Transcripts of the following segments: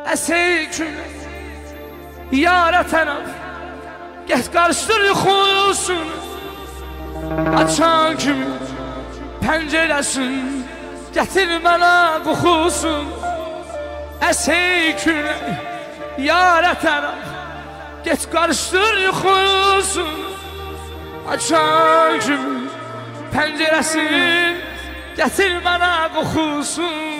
Əsey külək yara tərəf get qarışdır yuxusunu. Açan kimi pəncərəsin gətir mənə qoxusun. Əsey külək yara tərəf get qarışdır yuxusunu. Açan kimi pəncərəsin gətir mənə qoxusun.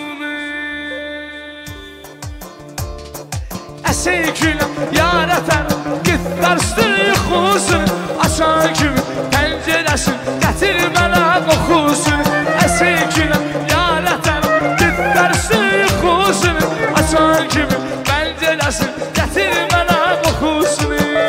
Əsey külək yara tərəf get qarışdır yuxusunu. Açan kimi pəncərəsin gətir mənə qoxusun. Əsey külək yara tərəf get qarışdır yuxusunu. Açan kimi pəncərəsin gətir mənə qoxusun.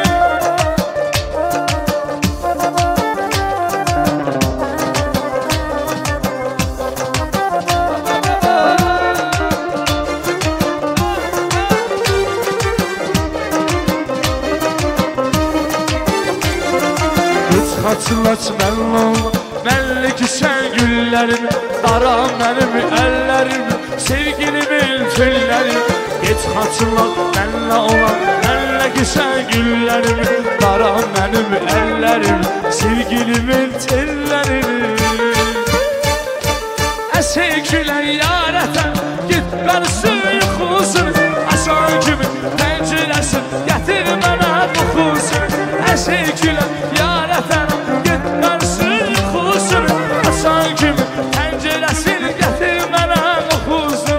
Hatırlat mənlə olan, mənlə ki sən güllərimi, dara mənim əllərimi, sevgilimin tüllərimi. Get hatırlat mənlə olan, mənlə ki sən güllərimi, dara mənim əllərimi, sevgilimin tellərimi. Əsey külək yara tərəf get qarışdır yuxusunu. Açan kimi pəncərəsin gətir mənə qoxusun. Əsey külək yara tərəf get qarışdır yuxusunu. Açan kimi pəncərəsin gətir mənə qoxusun.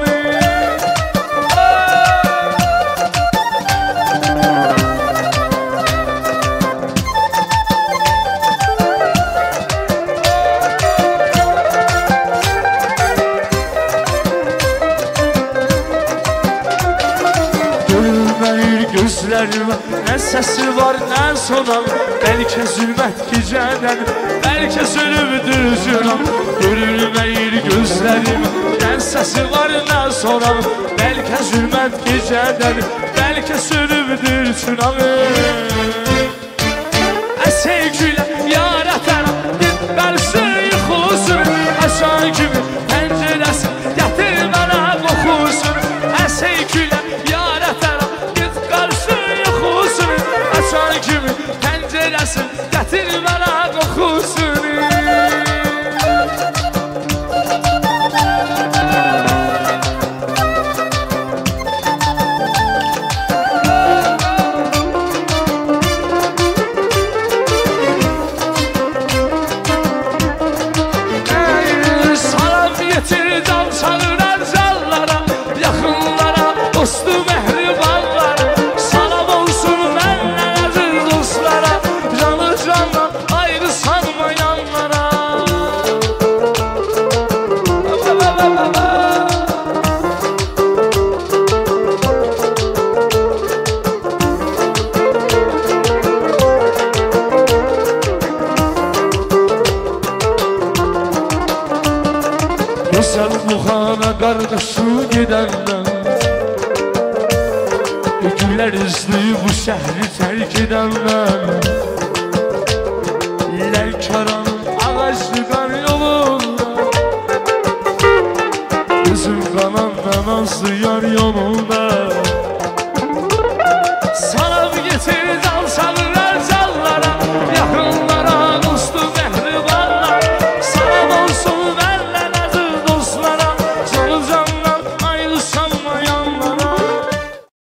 Gözlərimə nə səsi var, nə sonam. Bəlkə zülmət gecədən, bəlkə zülümdür züləm. Görülməyir gözlərimə nə səsi var, nə sonam. Bəlkə zülmət gecədən, bəlkə zülümdür züləm. Əsey külək yara tərəf get qarışdır yuxusunu. Açan kimi pəncərəsin gətir mənə qoxusun. Əsey külək yara tərəf açan kimi pəncərəsin gətir mənə qoxusun. Salam yetir can çağıran canlara, yaxınlara, dostu mehribanlara. Salam olsun mənlə əziz dostlara, canı candan ayrı sanmayanlara. Gözəl Muxana qardaşı gedəndən, gülər üzlü bu şəhri tərk edəndən. Lərkaranın ağaclı qar yolunda, gözüm qanan namazlı yar yolunda.